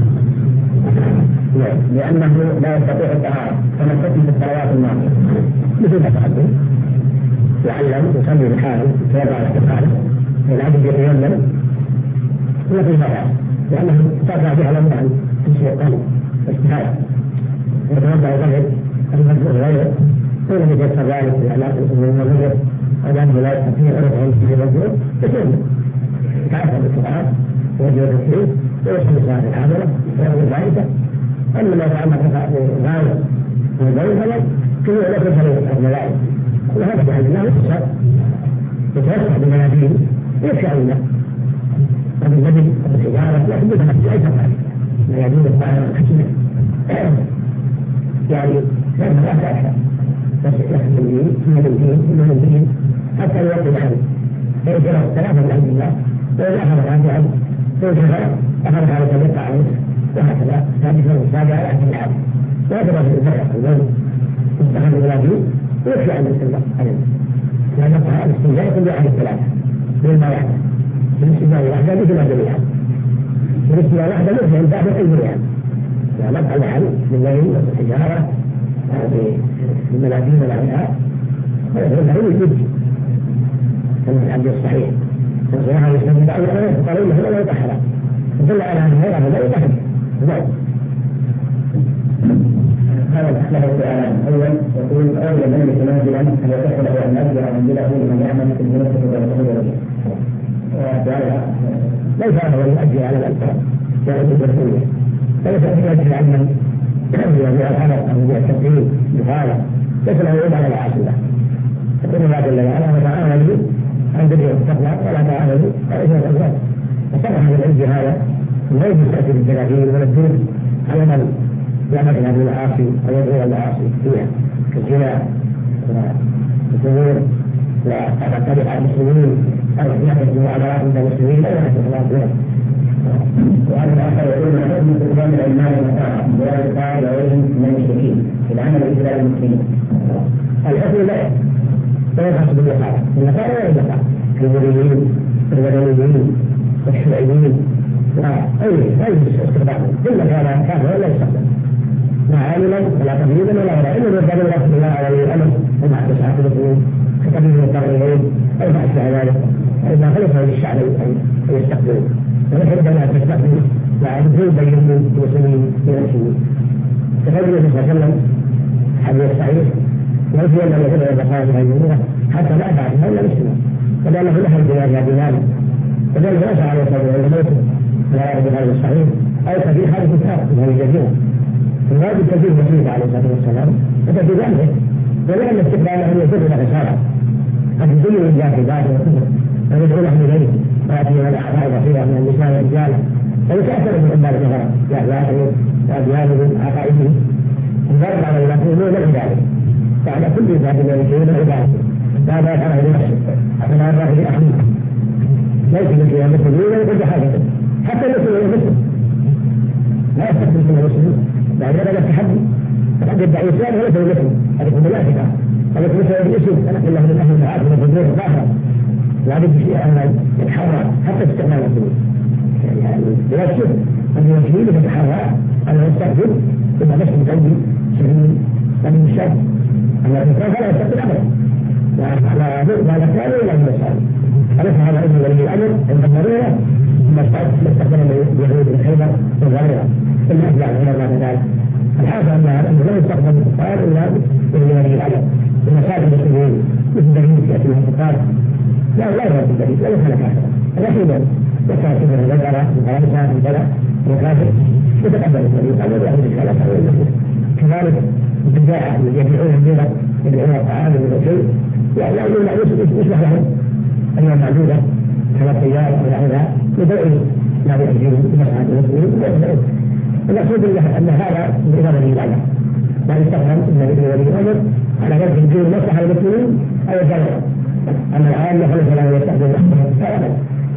لأنه لا يستطيع الطهارة كما الحكم في الصلوات الماضية مثل ما تقدم يعلم يصلي بحاله يتوضأ بحاله والعبد يتيمم وفي هذا لأنه تابع جهلا عن تشريع القلب اجتهاد يتوضأ ويظهر المذكور غيره ولم يتيسر ذلك لعلاقة المذكور أو لا يستطيع أن يفعل في المذكور يتيمم يتعافى بالصلاة ويجب التسليم ويصلي صلاة الحاضرة ويعمل ذلك. أما ما يتعلق بالغاية والبين فلا كله لا تفعل الملائكة وهذا بحال الله يتوسع يتوسع بالمنازل ويخشى الله وبالنبي وبالحجارة لكن بتنفس أي تفعل ما يجوز الطاهر الحكيمة يعني لأنه لا تأثر يحكم الدين من الدين من الدين حتى يوقف عنه فيجرى ثلاثة من عند الله وإذا أخذ عنه عنه فيجرى أخذ على تبقى عنه وهكذا ثابتا وسابعا على حسب الحال وهكذا في الفرق اليوم يستخدم الى دين يكفي عن الاستنجاء لأن الاستنجاء يكون بأحد الثلاثة مما يحدث بالاستنجاء الواحدة مثل ما جميعا بالاستنجاء الواحدة مثل بعد أي مريان لا مبقى الحل بالليل والحجارة بالملاذين والأغنياء فإنه يجب كما في الحديث الصحيح فالصراحة يستنجي بعض الأمر قالوا إنه لا يطهر دل على أن هذا لا يطهر هذا له سؤالان. الاول يقول اول من يتنازلا هل يصح له ان يؤجر منزله لمن يعمل في المنزل ويتزوج به؟ ليس هذا يؤجر على الالفاظ يعني بالرسميه فليس يؤجر عن من يبيع الحرق او يبيع التقليد بهذا ليس له يد على العاصمه فكل ما دل على ان تعاملوا عن بدء التقوى ولا تعاملوا فليس الازواج فصرح بالعز هذا لا يستأثر بالجلاجين ولا الدين على من يعمل هذه المعاصي او يدعو المعاصي فيها كالزنا والزور وتعترف على المسلمين او يحدث معاملات عند المسلمين لا يحدث الله بها. وهذا الاخر يقول ان حكم استخدام الايمان والمطاعه ولا يقال غيرهم من المشركين في العمل باجلاء المسلمين. الحكم لا لا يخص بالنصارى، النصارى لا يدفع اليهوديين والغنويين والشيوعيين لا اي لا يجوز استخدامه الا كان كافرا لا يستخدم لا عالما ولا طبيبا ولا غيره الا يرتضي رسول الله عليه الامر ومع تسعه الرسول كطبيب التغييرين او بعد ذلك فاذا خلفه للشعب ان يستخدمه ونحب ان تستخدم مع دخول بين المسلمين من المسلمين. تخيل النبي صلى الله عليه وسلم حديث صحيح وفي ان يدخل البخاري هذه حتى لا بعدها الا مسلما فقال له نحن بهذا بمال فقال له ليس عليه الصلاه والسلام لا يعرف هذا الصحيح أو كثير هذا الكتاب من هذه الجزيرة فهذا الكثير بسيط عليه الصلاة والسلام وتجد عنه ولأن استقباله يجب له خسارة قد يدل الله في ذاته وكفر ويدعو له إليه ويأتي من أعضاء بصيرة من النساء والرجال فيتأثر من عباد الغرب بأهواته وأديانه وعقائده الضرب على المسلمين من ذلك فعلى كل ذات من المسلمين عباده هذا يفعله بنفسه حتى لا يراه بأخيه ليس مثل المسلمين ويقول بحاجته حتى المسلم المسلم لا يستخدم من المسلم بعد هذا التحدي فقد يدعي الاسلام وليس المسلم هذه المنافقه هذا مثل الاسم فنقل له من اهل المعاصي والفجور الاخر لا بد شيء ان يتحرى حتى استعمال المسلمين يعني بلا شك ان المسلمين يتحرى ان يستخدم ثم مسلم قلبي سليم من الشر ان الانسان فلا يستخدم ابدا لا نكال ولا نسال أليس هذا ابن ولي الامر عند الضروره ثم استخدم اليهود الخيبر والغيره ثم أتباع غير ما ذلك الحاصل أن أنه لا يستخدم الكفار إلا ابن ولي الامر المساجد المسلمين مثل دليل يأتي من الكفار لا لا يرد الدليل وليس لك كافرا الأخير يكفر كفر الجزرة من فرنسا من بلد وكافر يتقبل ولي الامر ويأخذ الكلام كذلك البداعة الذين يبيعون البيضة يبيعون الطعام من شيء لا لا يصبح لهم أنها معدودة كما التجارة أو نحوها لبيع ما يأجره بمسعى المسلمين المقصود أن هذا من إرادة العلم لا يستخدم إلا بإذن ولي الأمر على وجه الدين المصلحة للمسلمين أو الجنة أما العام فليس له يستخدم هذا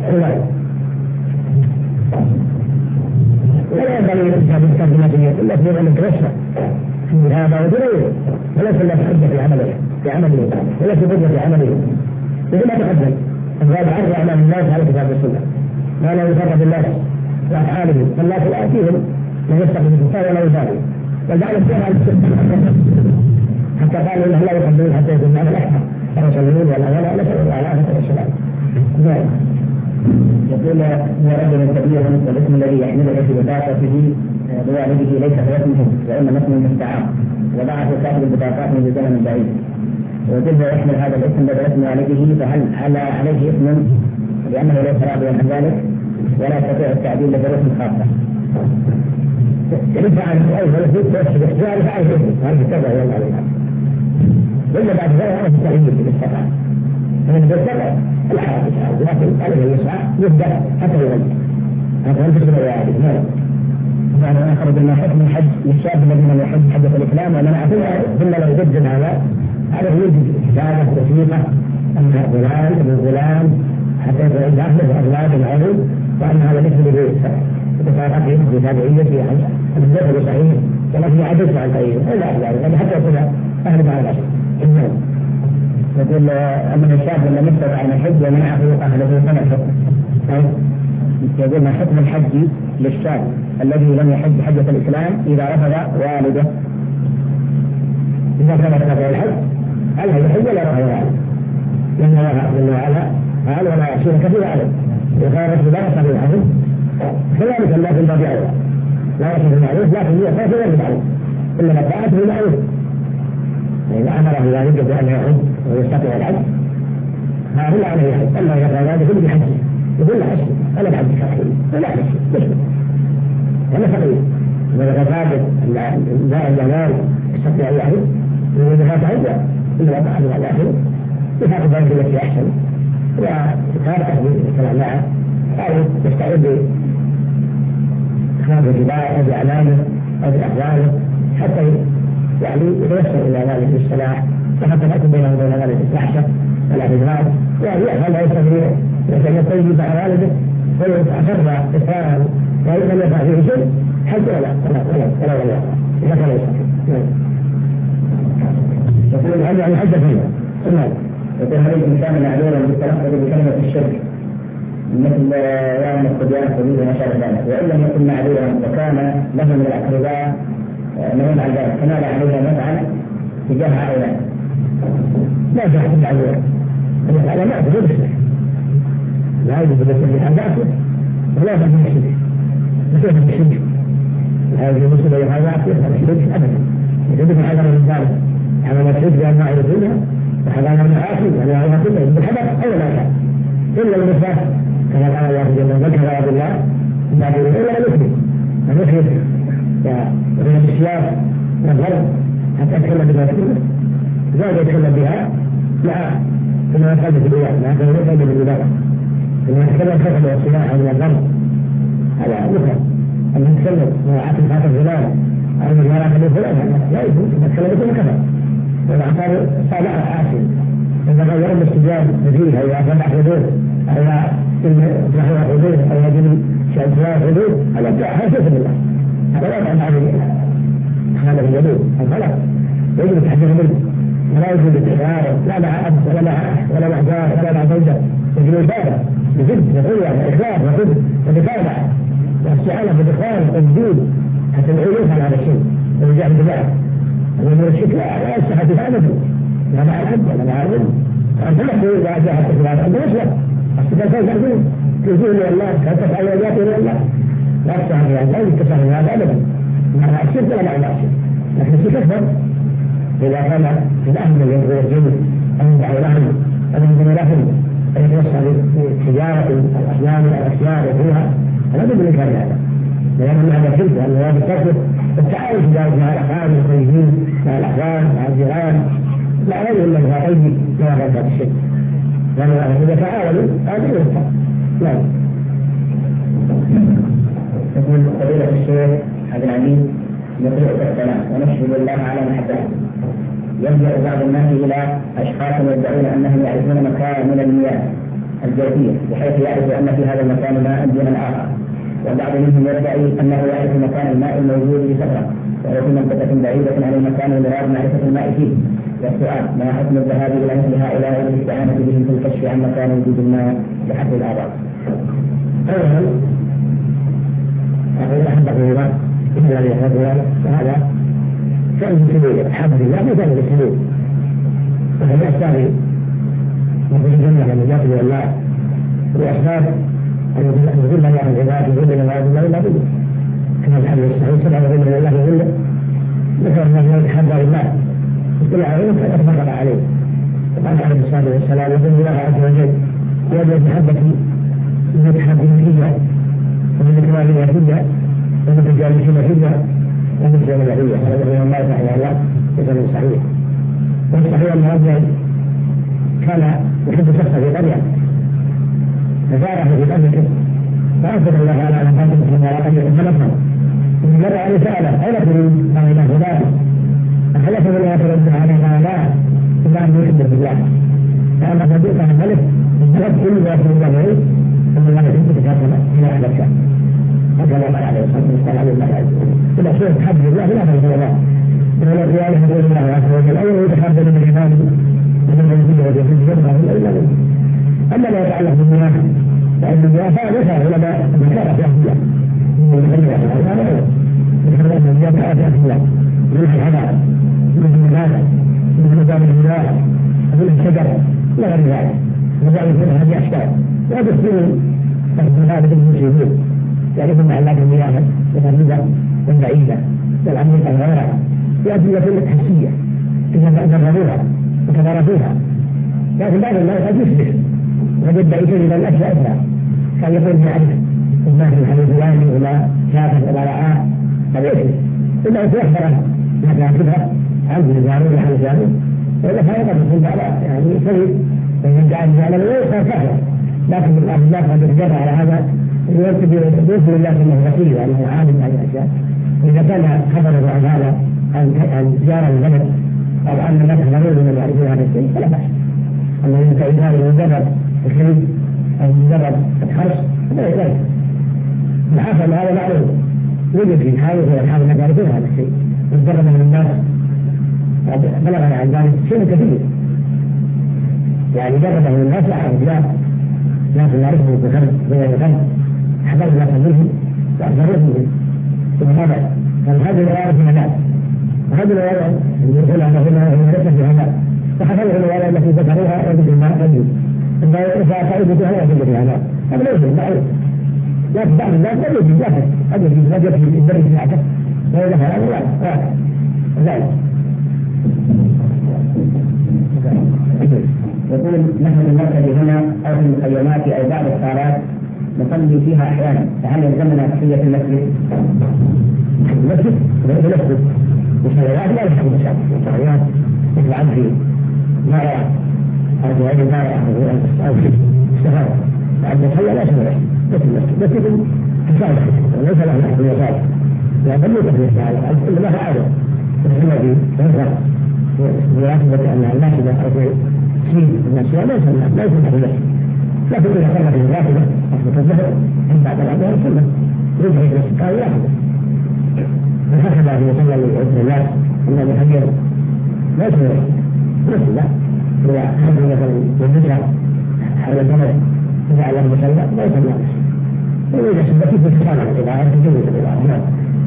ولا ينبغي الإنسان يستخدم فيه إلا في أن يتوسع في هذا ودونه وليس إلا في حجة في عمله في عمله وليس حجة في عمله مثل ما تقدم الغالب عرض أعمال الناس على كتاب السنة ما لا يفرق بالناس وأفعالهم فالناس لا يأتيهم من يستخدم الكفار ولا يبالي بل جعل السنة على السنة حتى قالوا إنه لا يقدمون حتى يكون معنا الأحمر الرسولين والأغلى نسأل الله العافية والسلام. يقول هو رجل كبير والاسم الذي يحمله في بطاقته بوالده ليس هو اسمه وإنما اسمه مستعار وضعه صاحب البطاقات من زمن بعيد وجد يحمل هذا الاسم بدل اسم والده فهل على عليه اسم لأنه ليس راضيا عن ذلك ولا يستطيع التعديل لظروف خاصة. يدفع عنه أيضا يحسب احتمال فعل اسم هذه كذا يلا عليها وإلا بعد ذلك هذا التغيير في الاستطاعة فمن بالطبع الحركة لكن عليه يسعى يبدأ حتى يغير هذا أنت تقول يا عبد الله يعني آخر بما حكم الحج للشاب الذي لم يحج حجة الإسلام ومنع فيها ثم لو يجدد هذا على يوجد كتابة وثيقة أن فلان ابن فلان حتى يتعرف له أولاد العلم وأن هذا ليس ببيت بطاقته بتابعيته الدخل صحيح ولكن يعدل عن طريقه إلا أحلام لأن حتى يكون أهل بعض العشر يقول أن الشاب لم يستطع أن يحج ومنعه أهله سنة. يقول ما حكم الحج للشاب الذي لم يحج حجة الإسلام إذا رفض والده؟ إذا كان يستطيع الحج عليه يحج ولا رفض والده، لأن الله جل وعلا قال ولا يعصونك في ذلك. إذا كان الرجل لا يستطيع الحج كذلك الناس من باب أولى لا يصل المعروف لكن هي خاف غير المعروف إنما الطاعة بالمعروف. إذا أمره ذلك بأن يحج ويستطيع الحج فهو عليه يحج، أما إذا كان ذلك كله بحجه يقول له حج ولا بحج كافر ولا حج يشبه ولا فقير. إذا كان ثابت أن لا الجمال يستطيع أن يحج وإذا كان حج إلا بعد على الآخر يفعل ذلك التي أحسن وتاركه بالكلام معه أو يستعد بإخراج الجبال أو بأعلامه أو بأقواله حتى يعني يتوسل إلى ذلك بالصلاح وحتى لا يكون بينه وبين ذلك الوحشة والإجرام يعني يفعل لا يستطيع لكن يطيب على والده ويتأخر إصرارا ولم يفعل فيه شيء حتى ولا ولا ولا ولا ولا إذا كان يستطيع. يقول هل يعني حجة فيها؟ نعم. يقول هل الإنسان معذورا بالتلفظ بكلمة الشرك مثل يوم الصبيان الصبي وما شابه ذلك، وإن لم يكن معذورا وكان له من الأقرباء من يفعل ذلك فماذا عليه أن يفعل تجاه هؤلاء؟ لا يفعل المعذور أن يفعل ما يفعل بالشرك، لا يجب أن يفعل ذاته ولا يفعل بالشرك، لا يفعل بالشرك هذا المسلم يفعل ذاته ولا يفعل أبدا. يجب أن يحذر من ذلك على ما تشد بأنواع الدنيا وحذر من المعاصي وأنواعها كلها بالحذر أو لا يفعل إلا المثبت كما قال الله جل وعلا ذكر عبد الله بعد إلا المثبت المثبت ومن السياق والغرب حتى يتكلم بها كله زاد يتكلم بها مع كما يتكلم في الإيمان مع كما يتكلم بالإبادة كما يتكلم كتب والصناعة من الغرب على مثل أن يتكلم مع عقل خاطر فلان أو من وراء كلمة فلان لا يجوز يتكلم بكل كفر والعقار صالح عاصم إذا غير الاستجابة فيها إذا فتح حدود أو يصلح حدود أو يجري شعبها حدود على حسب الله هذا لا يفعل عليه هذا الجدود الغلط يجب التحذير منه ولا يجوز التكرار لا مع أب ولا مع أخ ولا مع جار ولا مع زوجة يجب الإبادة بجد وقوة وإخلاص وصدق ومتابعة واستعانة بالإخوان والجود حتى العلوم على هذا الشيء والجهل بالله ومن الشرك لا يصح بفعله لا مع الأب ولا مع الأم أنت محدود إذا جاءت الإخوان أنت مسلم أصدقاء كيف يحدون تجوز لله كيف تفعل وياتي لله لا يصح بها لا يتصل هذا أبدا مع الشرك ولا مع الشرك لكن الشرك أكبر إذا كان في الأهل يرجون أن يدعوا لهم أن ينزل لهم أن يتوسع بتجارة الأصنام والأشياء وغيرها فلا بد من إنكار هذا لأن هذا شرك لأن هذا الترك التعاون في ذلك مع الأقارب الطيبين مع الأخوان مع الجيران لا غير إلا بها طيب لا غير هذا الشرك لأن إذا تعاونوا هذا ينفع. نعم. يقول فضيلة الشيخ عبد العزيز نقرأ السلام ونشهد الله على محبته يلجأ بعض الناس إلى أشخاص يدعون أنهم يعرفون مكان من المياه الجوفية بحيث يعرف أن في هذا المكان ماء دون الآخر وبعض منهم يدعي أنه يعرف مكان الماء الموجود بسفرة وهو في منطقة بعيدة عن المكان المراد معرفة الماء فيه. والسؤال ما حكم الذهاب إلى مثل هؤلاء والاستعانة بهم في الكشف عن مكان وجود الماء بحسب الآراء؟ أولا أقول أحبك الله إن الذي يحب ذلك فهذا كان سبيل الحمد لله ما كان بالسبيل وهي أسباب من الجنة النجاة إلى الله وأسباب أن يذل الله العباد يذل العباد الله إلا بالله كما الحديث الصحيح سبع يذل الله يذل ذكر أنه يتحدى لله يطلع عليه فيتفرق عليه وقال عليه الصلاة والسلام يذل الله عز وجل يجب محبتي من يتحدى فيها ومن كمالها فيها ومن تجالسنا فيها ومن جميع فيها هذا هو الله تعالى الله بسبب صحيح. والصحيح أن رجل كان يحب شخصا في قرية فزاره في قريته فأثبت الله تعالى على قلبه على قريته فنفهم ثم مر عليه سأله أين تريد؟ قال إلى فلان فحلف بالله ترد عليه قال لا إلا أن يحب بالله فأما صديق عن الملك الزهد كل ما يكون الله عليه ثم الله يحب تكاتل إلى أهل الشام هكذا قال عليه الصلاة والسلام على الله عز وجل إذا شيء تحب بالله لا تنسى الله ولا قيامه يقول الله عز وجل أولا يتحدث من عباده ومن يزيد ويزيد جمعه إلا منه. أما لا يتعلق بالمياه فإن المياه فعلا علماء ذكر في أهل الله من غير هذا ذكر أن المياه في أهل الله من الحضارة من المنازل من مدار المياه من الشجر لا غير ذلك وذلك من هذه أشكال لا تسلم هذا المسلمين يعرفون معلات المياه الغريبة والبعيدة والعميقة وغيرها بأدلة حسية جربوها وتدارسوها لكن بعض الناس قد يشبه وقد يدعي كذبا الأشياء أخرى كان يقول يعرف ما في الحديث الفلاني ولا شافه ولا رآه هذا يشبه إلا أن يخبره ما كاتبها عنه الجاري ولا عن الجاري وإذا كان قد يكون بعض يعني كذب ويدعي الجاري ويقول كافر لكن الناس قد يتجرى على هذا يوصل الله انه وكيل وانه عالم بهذه الاشياء. اذا كان خبره عن هذا عن جار البلد او ان الناس غيرهم من يعرفون هذا الشيء فلا باس. اما ان كان هذا مجرد الكذب او مجرد الحرص فلا يلزم. الحاصل هذا معروف وجد في حاله من اصحاب الناس يعرفون هذا الشيء مجرد من الناس بلغنا عن ذلك شيء كثير يعني جربه من الناس يعرف لا ناس يعرفهم بخلق غير الخلق حضروا ناسا منهم وأخبروهم منهم ثم هذا فالهدي الغالب في هذا وهذا الغالب يقول أنه هنا في هذا فحصلوا الغالب التي ذكروها يجب الماء يجب إن إذا تعيدوا لا يجب في هذا هذا لا يجب معروف لكن بعض الناس لا يجب جاهز قد يجب لا يجب في الدرجة في العكس وإذا هذا واحد ذلك يقول نحن المركز هنا أو في المخيمات أو بعض الصالات نصلي فيها أحيانا فهل يلزمنا تحية المسجد؟ المسجد بنفسه والصلوات لا يحب الشعب الصلوات مثل عبد ما يرى أو تعيد ما يرى أو في استفادة عبد الصلاة لا شيء مثل المسجد بس يكون حساب وليس له نحن يصاب لكن لا تحية هذا إلا ما فعله وهو في فنفع ويثبت أن الناشدة أو في الناشدة ليس ليس تحية لكن إذا كانت الرافضة أثبت الظهر من بعد الأظهر ثم رجع إلى السكان واحدة فحسب أن يصلى للناس أن يحير لا يصير مثل لا إذا حمل مثلا والنساء حول الجمل فجعل له مسلى لا يصلى وإذا سبكت بالتصالح الإضاءة تجوز الإضاءة.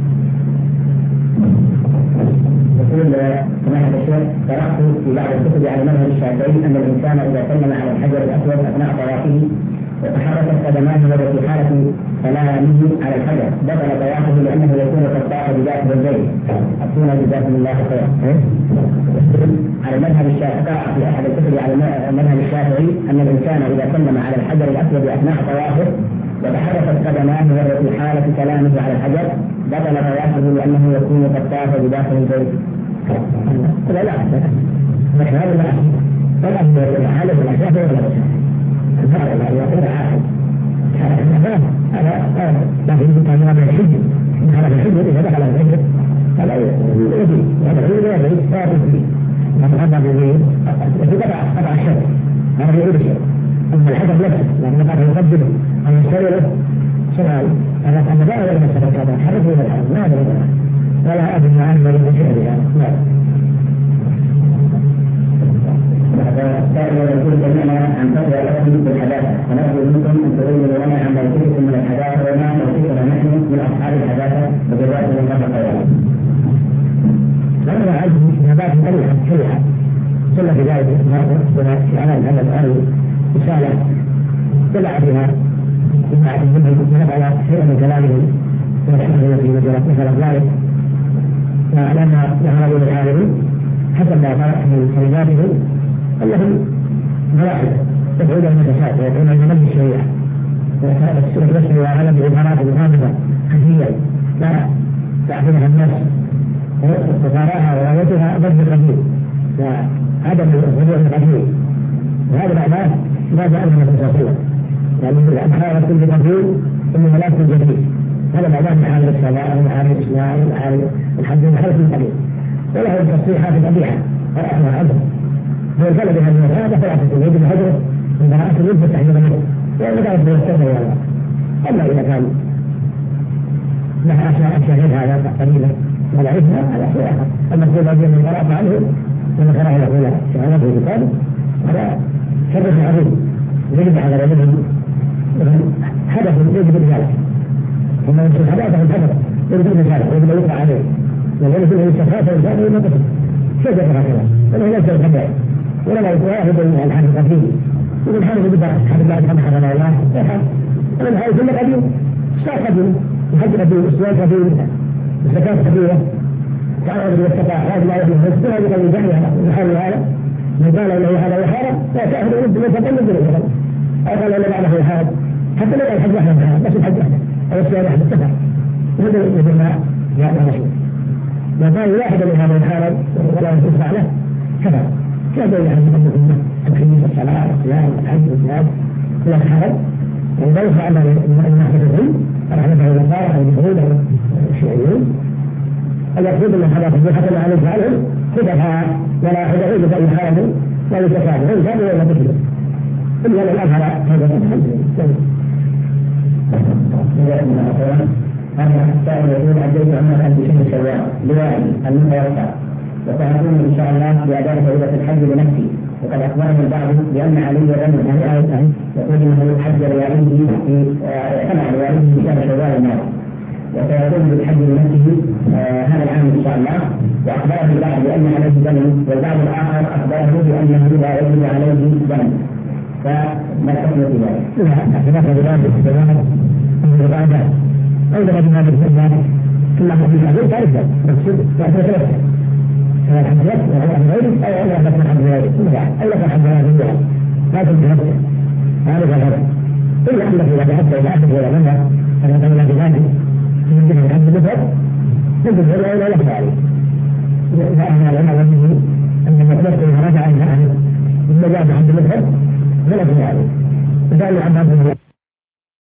يقول سماحة الشيخ قرأت في بعض الكتب على مذهب الشافعي أن الإنسان إذا سلم على الحجر الأسود أثناء طوافه وتحركت قدماه وهو في حالة سلامه على الحجر بطل طوافه لأنه يكون قد طاف بذات الرجلين. أفتونا جزاكم الله خيرا. على مذهب الشافعي في أحد الكتب على مذهب الشافعي أن الإنسان إذا سلم على الحجر الأسود أثناء طوافه وتحركت قدماه وهو في حالة سلامه على الحجر بطل طوافه لأنه يكون قد طاف بداخل البيت. لا لا لكن هذا لا ولا أن حالة الأشياء ولا الشافعي هذا لا يقول عاقل هذا لكن كان من الحج من حالة الحج إذا دخل الحج هذا يجي هذا الحج لا يجي ثابت فيه لكن هذا بالليل يتبع قطع الشر هذا يعود الشر أما الحجر نفسه لأن قد يقدمه أن يستوله سؤال أنا أنا لا أعلم السبب هذا حرفه إلى الحرم ما أدري ولا أدري عنه ولا شيء بهذا. دائما يقول جميعنا عن فتوى الأصل بالحداثة ونرجو منكم أن تبينوا لنا عن موقفكم من الحداثة وما موقفنا نحن من أصحاب الحداثة وجزاكم الله خيرا. لما عندي نبات قريحة شريحة صلى في ذلك مرة في علام هذا الآن رسالة طلع فيها جماعة منهم نفعل شيئا من كلامهم ونحن في مجالات مثل ذلك فلما ذهبوا للعالمين حسب ما طلع من كلماتهم أنهم ملاحظة يدعون المتساءل ويدعون المنبه الشريعة ويسري وعلى بعبارات غامضة خفية لا تعرفها الناس وصاراها ورايتها ضد القديم وعدم الرجوع القديم وهذا معناه ما جاء من الرسول صلى الله عليه وسلم يعني الأمحار كل قديم إنه لا يكون جديد هذا معناه محارب الصلاة ومحارب الإسلام ومحارب الحمد لله خلف القديم وله التصريحات القبيحة رأسها عنه ويقال بها من هذا فلا تكون يجب هجره من براءة الود والتحذير منه وإذا كانت بيستمر يا الله. أما إذا كان لها أشياء أشياء هذا قليلا ولا عثمة على شيء آخر. المقصود أن من قرأ عنه من قرأ له شهادته في كتابه هذا حدث عظيم يجب على رجل حدث يجب ذلك. ثم يمكن حدثه الحدث يجب ذلك يجب أن يقرأ عليه وذلك أنه يستفاد ويزاد وينقص كيف يقرأ هكذا ولا ليس الخبر ولا لا يواهب الحدث فيه يقول حدث بدأ حدث بعد خمس حدث الله يحب أنا الحدث كله قديم اشتاق قديم الحج قديم الإسلام قديم الزكاة قديمة تعالى بالاتقاء هذا لا يجوز فاستوى بقول جهلها وحال هذا من قال له هذا يحارب لا تأخذ ود وتقل بالإسلام أو قال له بعده يحارب حتى لا الحج واحد بس الحج واحد أو السؤال واحد اتفق وهذا مثل ما جاء الرسول ما قال واحد من هذا يحارب ولا يدفع له كذا كذا يعني من الأمة الخميس الصلاة والصيام والحج والجهاد لا يحارب وإذا يفعل الناس بالعلم رحمة الله تعالى أو اليهود أو الشيعيين المقصود أن هذا في حتى عليه فعلهم كتفها ولا يدعون بأي حال لا يتفاعلون هذا ولا تشبه إلا من أظهر هذا الحمد هذا السائل يقول أديت عمرة بشهر شوال لوائي المتوقع وسأكون إن شاء الله بأداء فريضة الحج لنفسي وقد أخبرني البعض بأن علي بن أبي طالب يقول إنه حج لوالده في سمع لوالده في شهر شوال الماضي وسيقوم بالحج لنفسه هذا العام إن شاء الله وأخبره البعض بأن عليه دم والبعض الآخر أخبره بأنه لا يجب عليه دم فما الحكم في ذلك؟ لا اعتراف بذلك استدامة من العبادات أو بما بالإسلام ثم في العبادات تعرف ذلك المقصود تعرف سواء الحمد لله أو عن غيره أو أن لك الحمد لله أو لك الحمد لله لا تنسى نفسك هذا الهدف إلا أنك إذا ذهبت إلى أحد ولا منها فلا تولى بذلك من جهة الحمد لله يجب أن لا يخفى عليه إذا أنا لما ظنه أن مطلقه إذا رجع إلى أهله ثم جاء بحمد لله فلا تنسى عليه إذا أنا عبد الله